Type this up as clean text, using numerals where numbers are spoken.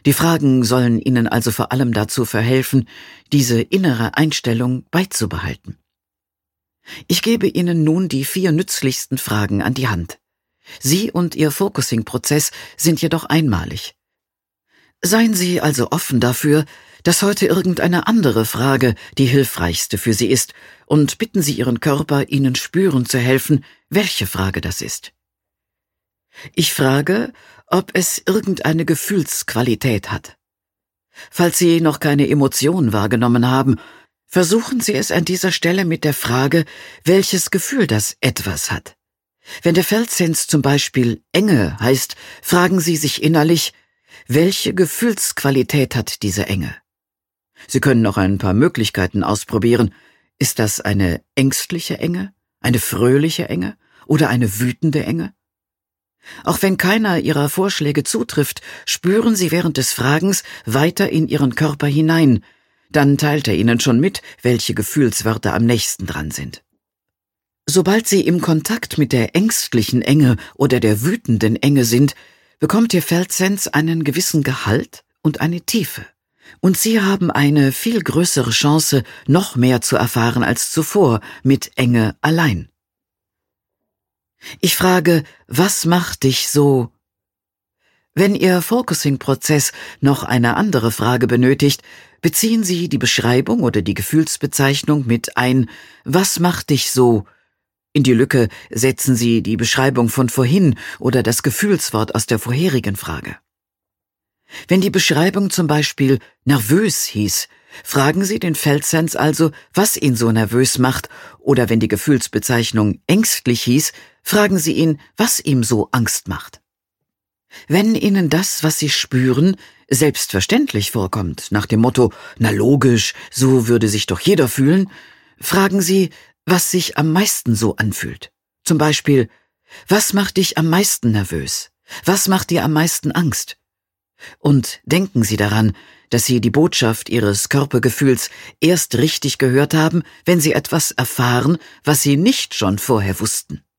Die Fragen sollen Ihnen also vor allem dazu verhelfen, diese innere Einstellung beizubehalten. Ich gebe Ihnen nun die 4 nützlichsten Fragen an die Hand. Sie und Ihr Focusing-Prozess sind jedoch einmalig. Seien Sie also offen dafür, dass heute irgendeine andere Frage die hilfreichste für Sie ist, und bitten Sie Ihren Körper, Ihnen spüren zu helfen, welche Frage das ist. Ich frage, ob es irgendeine Gefühlsqualität hat. Falls Sie noch keine Emotion wahrgenommen haben, versuchen Sie es an dieser Stelle mit der Frage, welches Gefühl das Etwas hat. Wenn der Feldsens zum Beispiel Enge heißt, fragen Sie sich innerlich, welche Gefühlsqualität hat diese Enge? Sie können noch ein paar Möglichkeiten ausprobieren. Ist das eine ängstliche Enge, eine fröhliche Enge oder eine wütende Enge? Auch wenn keiner Ihrer Vorschläge zutrifft, spüren Sie während des Fragens weiter in Ihren Körper hinein. Dann teilt er Ihnen schon mit, welche Gefühlswörter am nächsten dran sind. Sobald Sie im Kontakt mit der ängstlichen Enge oder der wütenden Enge sind, bekommt Ihr Feldsens einen gewissen Gehalt und eine Tiefe. Und Sie haben eine viel größere Chance, noch mehr zu erfahren als zuvor mit Enge allein. Ich frage, was macht dich so? Wenn Ihr Focusing-Prozess noch eine andere Frage benötigt, beziehen Sie die Beschreibung oder die Gefühlsbezeichnung mit ein, was macht dich so? In die Lücke setzen Sie die Beschreibung von vorhin oder das Gefühlswort aus der vorherigen Frage. Wenn die Beschreibung zum Beispiel nervös hieß, fragen Sie den Feldsens also, was ihn so nervös macht, oder wenn die Gefühlsbezeichnung ängstlich hieß, fragen Sie ihn, was ihm so Angst macht. Wenn Ihnen das, was Sie spüren, selbstverständlich vorkommt, nach dem Motto, na logisch, so würde sich doch jeder fühlen, fragen Sie, was sich am meisten so anfühlt. Zum Beispiel, was macht dich am meisten nervös? Was macht dir am meisten Angst? Und denken Sie daran, dass Sie die Botschaft Ihres Körpergefühls erst richtig gehört haben, wenn Sie etwas erfahren, was Sie nicht schon vorher wussten.